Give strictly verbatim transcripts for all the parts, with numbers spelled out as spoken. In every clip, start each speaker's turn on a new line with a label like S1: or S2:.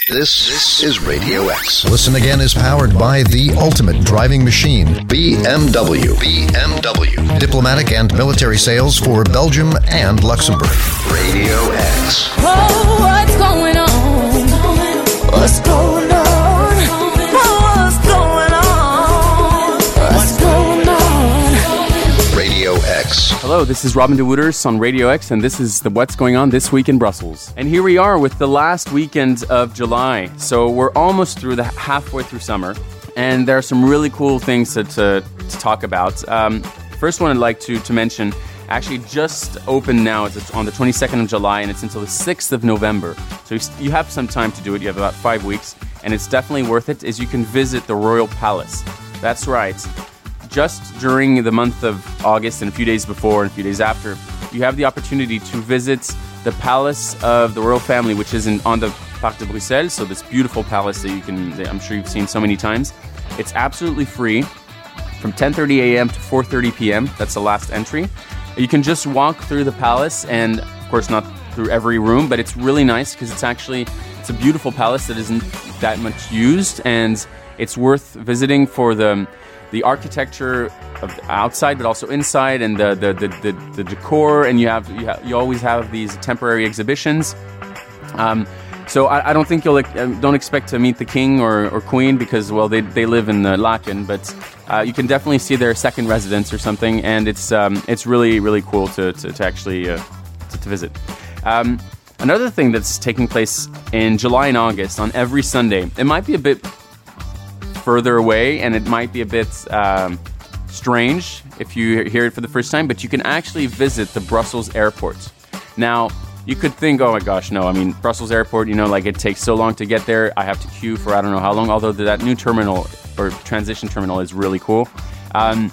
S1: This is Radio X.
S2: Listen Again is powered by the ultimate driving machine,
S1: B M W. B M W.
S2: Diplomatic and military sales for Belgium and Luxembourg.
S1: Radio X.
S3: Oh, what's going on? What's going on? What's going on? What's going on?
S1: Radio X.
S4: Hello, this is Robin de Wouters on Radio X, and this is the What's Going On This Week in Brussels. And here we are with the last weekend of July. So we're almost through the halfway through summer, and there are some really cool things to, to, to talk about. Um, first one I'd like to, to mention actually just opened now. It's on the twenty-second of July, and it's until the sixth of November. So you, you have some time to do it. You have about five weeks, and it's definitely worth it, is you can visit the Royal Palace. That's right. Just during the month of August and a few days before and a few days after, you have the opportunity to visit the Palace of the Royal Family, which is in, on the Parc de Bruxelles, so this beautiful palace that you can, that I'm sure you've seen so many times. It's absolutely free from ten thirty a.m. to four thirty p.m. That's the last entry. You can just walk through the palace, and of course not through every room, but it's really nice because it's actually, it's a beautiful palace that isn't that much used, and it's worth visiting for the the architecture of the outside, but also inside, and the the, the, the, the decor, and you have you, have, you always have these temporary exhibitions. Um, so I, I don't think you'll uh, don't expect to meet the king or, or queen because well they they live in uh, Laeken, but uh, you can definitely see their second residence or something, and it's um, it's really really cool to to, to actually uh, to, to visit. Um, another thing that's taking place in July and August on every Sunday, it might be a bit further away, and it might be a bit um, strange if you hear it for the first time, but you can actually visit the Brussels airport. Now, you could think, oh my gosh, no, I mean, Brussels airport, you know, like it takes so long to get there, I have to queue for I don't know how long, although that new terminal, or transition terminal, is really cool. Um,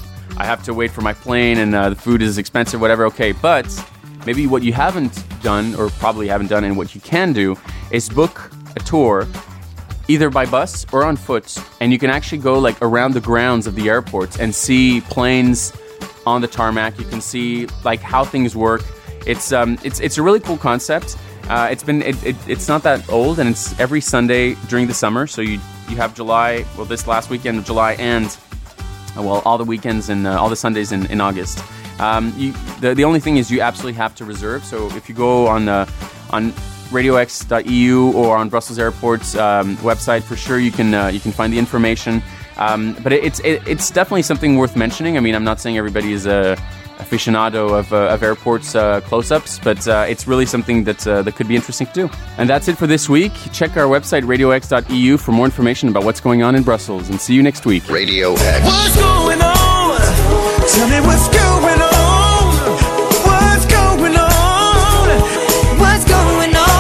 S4: I have to wait for my plane, and uh, the food is expensive, whatever, okay, but maybe what you haven't done, or probably haven't done, and what you can do, is book a tour either by bus or on foot, and you can actually go like around the grounds of the airport and see planes on the tarmac. You can see like how things work. It's um it's it's a really cool concept. Uh, it's been it, it it's not that old, and it's every Sunday during the summer. So you you have July, well this last weekend of July, and uh, well all the weekends and uh, all the Sundays in in August. Um, you the the only thing is you absolutely have to reserve. So if you go on uh, on radio x dot e u or on Brussels Airport's um, website, for sure you can uh, you can find the information. Um, but it, it's it, it's definitely something worth mentioning. I mean, I'm not saying everybody is a aficionado of, uh, of airports uh, close-ups, but uh, it's really something that uh, that could be interesting to do. And that's it for this week. Check our website radio x dot e u for more information about what's going on in Brussels. And see you next week.
S1: Radio X.
S5: What's going on? Tell me what's going on. What's going on? What's going on?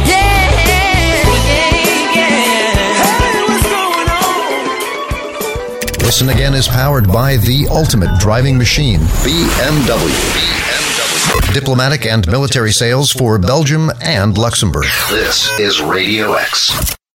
S2: Listen Again is powered by the ultimate driving machine,
S1: B M W. B M W.
S2: Diplomatic and military sales for Belgium and Luxembourg.
S1: This is Radio X.